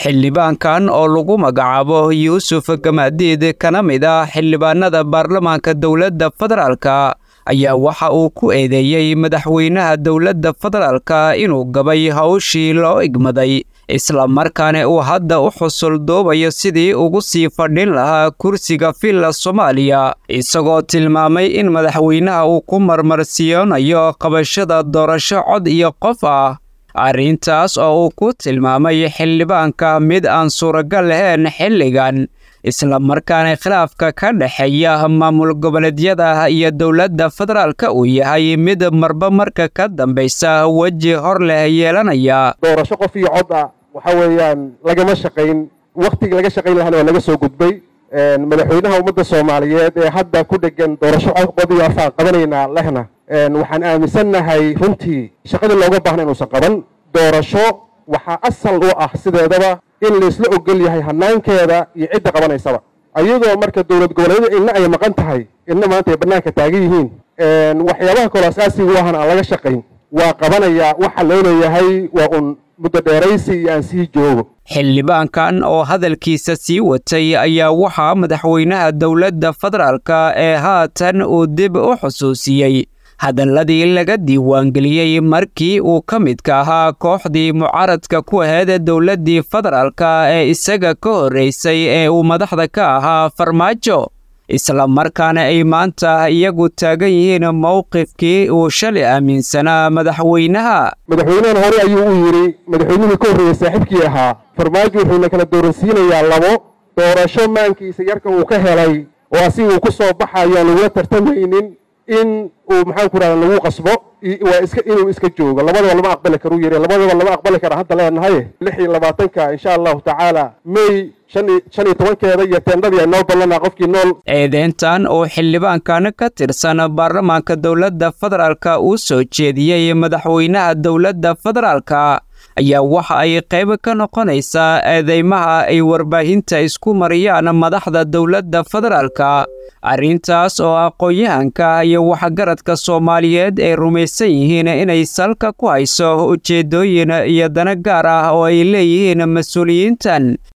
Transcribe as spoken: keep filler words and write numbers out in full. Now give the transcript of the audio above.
xildhibaankan oo lagu magacaabo Yuusuf Gamaadiid kana mid ah xildhibaanada baarlamaanka dowladda federaalka ayaa waxa uu ku eedeeyay madaxweynaha dowladda federaalka inuu gabay hawshii loo igmaday isla markaana uu hadda u xusul doobayo sidii ugu sii fadhin lahaa kursiga villa Soomaaliya isagoo tilmaamay in madaxweynaha uu ku marmarsiyoonayo qabashada doorasho cod iyo qof ah arrintaas oo uu ku tilmaamay xildhibaanka mid aan suuragal lahayn xilligan isla markaana khilaafka ka dhaxeeya maamul goboleedyada iyo dowladda federaalka uu yahay mid marba marka ka dambaysa waji hor leh yeelanaya doorasho qof iyo cod ah waxa weeyaan lagama shaqayn waqtiga laga shaqayn lahaana waa laga soo gudbay madaxweynaha ummadda Soomaaliyeed ee hadda ku dhagan doorasho cod iyo afaan qabanayna lehna waxaan aaminsanahay runtii shaqada looga baahnaa inuusan qaban doorasho waxa asal u ah sideedaba in la isla ogol yahay hanaankeeda iyo cidda qabanaysaba ayadoo marka dowlad goboleedyada inna ay maqan tahay inna maanta ay banaanka taagan yihiin waxyaabaha kale asaasiga u ahan aan laga shaqayn waa qabanaya waxa loo leeyahay waa un muddo dheeraysi iyo aan sii joogo xildhibaankan oo hadalkiisa sii watay ayaa waxaa madaxweynaha dowladda federaalka ee haatan uu dib u xusuusiyey hadalladii laga diiwaangeliyey markii uu ka midka ahaa kooxdii mucaaradka ku ahayd dowladdii federaalka ee isaga ka horreysay ee uu madaxda ka ahaa farmaajo isla markaana ay maanta iyagu taagan yihiin mowqifkii uu shalay aaminsanaa madaxweynaha madaxweynahan hore ayuu u yidhi madaxweynihii ka horreeyey saaxiibkii ahaa farmaajo wuxuuna kala dooransiinayaa labo doorasho maankiisa yarka uu ka helay oo asiga uu ku soo baxayo aan lagula tartamaynin in uu maxaan ku raadaan lagu qasbo waa iska inuu iska joogo labadaba lama aqbali karo yiri labadaba lama aqbali karo hadda leenahay lix iyo labaatanka insha Allah tacaala May shan iyo tobankeeda iyo teendadii ay noo ballanaa qofkii nool eedeyntan oo xildhibaankan ka tirsan baarlamaanka dowladda federaalka uu soo jeediyay madaxweynaha dowladda federaalka ayaa waxa ay qayb ka noqonaysaa eedeymaha ay warbaahinta isku mariyaan madaxda dowladda federaalka arrintaas oo aqoon-yahanka iyo waxgaradka Soomaaliyeed ay rumaysan yihiin inay salka ku hayso ujeedooyin iyo dana gaar ah oo ay leeyihiin mas'uuliyiintan